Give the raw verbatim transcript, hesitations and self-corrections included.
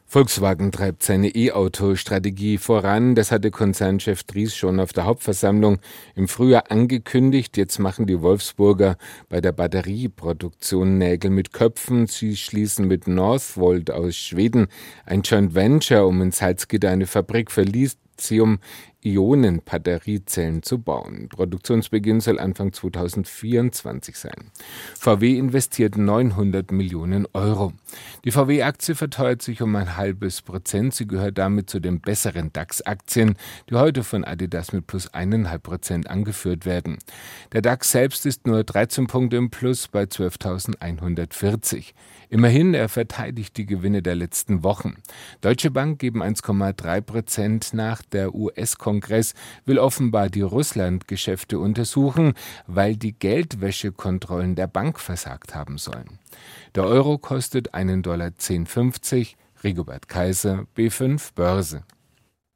Volkswagen treibt seine E-Auto-Strategie voran. Das hatte Konzernchef Dries schon auf der Hauptversammlung im Frühjahr angekündigt. Jetzt machen die Wolfsburger bei der Batterieproduktion Nägel mit Köpfen. Sie schließen mit Northvolt aus Schweden ein Joint Venture, um in Salzgitter eine Fabrik für Lithium-Ionen-Batteriezellen zu bauen. Produktionsbeginn soll Anfang zweitausendvierundzwanzig sein. V W investiert neunhundert Millionen Euro. Die V W-Aktie verteuert sich um ein halbes Prozent. Sie gehört damit zu den besseren DAX-Aktien, die heute von Adidas mit plus eineinhalb Prozent angeführt werden. Der DAX selbst ist nur dreizehn Punkte im Plus bei zwölftausendeinhundertvierzig. Immerhin, er verteidigt die Gewinne der letzten Wochen. Deutsche Bank geben eins Komma drei Prozent nach. Der U S-Kongress will offenbar die Russland-Geschäfte untersuchen, weil die Geldwäschekontrollen der Bank versagt haben sollen. Der Euro kostet einen Dollar zehn Komma fünfzig. Rigobert Kaiser, B fünf Börse.